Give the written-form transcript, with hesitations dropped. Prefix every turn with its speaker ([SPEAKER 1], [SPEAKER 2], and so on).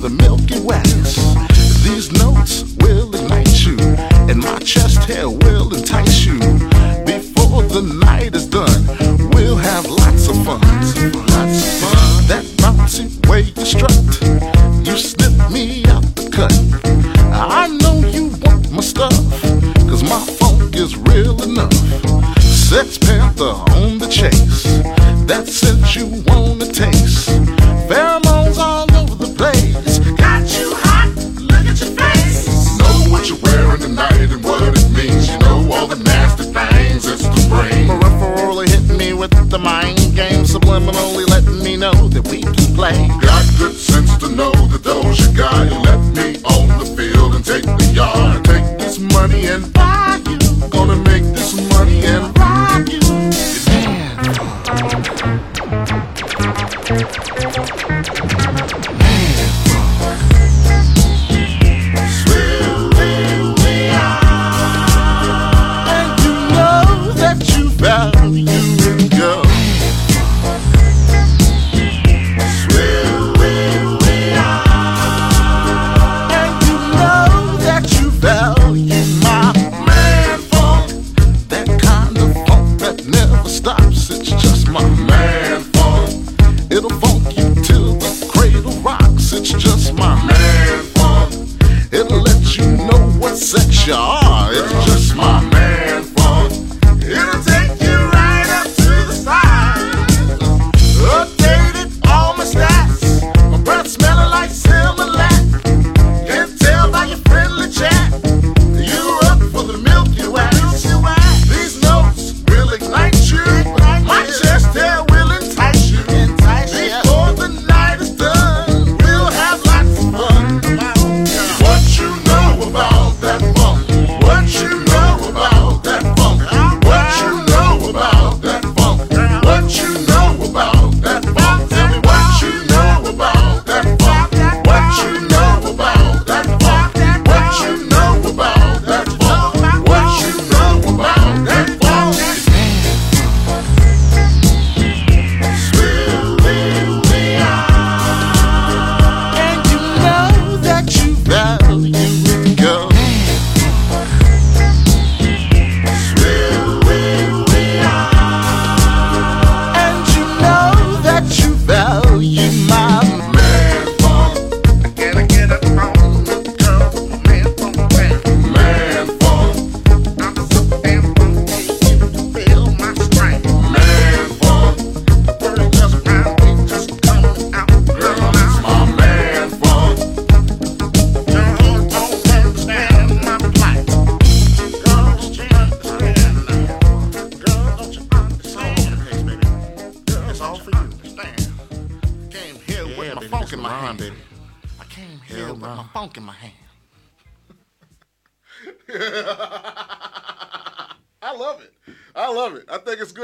[SPEAKER 1] the Milky Way. These notes will ignite you, and my chest hair will entice you. Before the night is done, we'll have lots of fun. Lots of fun. That bouncy way you strut, you slip me out the cut. I know you want my stuff, cause my funk is real enough. Sex Panther on the chase, that scent you wanna taste. Pheromones all over the place, got you hot, look at your face.
[SPEAKER 2] Know what you're wearing tonight and what it means. You know all the nasty things it's the brain.
[SPEAKER 1] Peripherally hit me with the mind game, subliminally letting me know that we can play.
[SPEAKER 2] Got good sense to know that those you got. You let me on the field and take the yard.
[SPEAKER 1] Take this money and buy you, gonna make this money and rob you. It's just my man funk. It'll funk you till the cradle rocks. It's just my man funk. It'll let you know what sex you are. It's just my man funk. It'll take you right up to the side. Updated all my stats. My breath smelling like Similac. Can't tell by your friendly chat. You're up for the Milky Way. These notes will ignite you. My chest hair will entice you. Before the night is done, we'll have lots of fun.
[SPEAKER 2] What you know about that funk? What you know about that funk? What you know about that funk? What you know about that funk? Tell me what you know about that funk. What you know about that funk? What you know about that funk? What you know about that funk?
[SPEAKER 1] Funk in my hand, baby. I came here with my funk in my hand. I love it. I love it. I think it's good.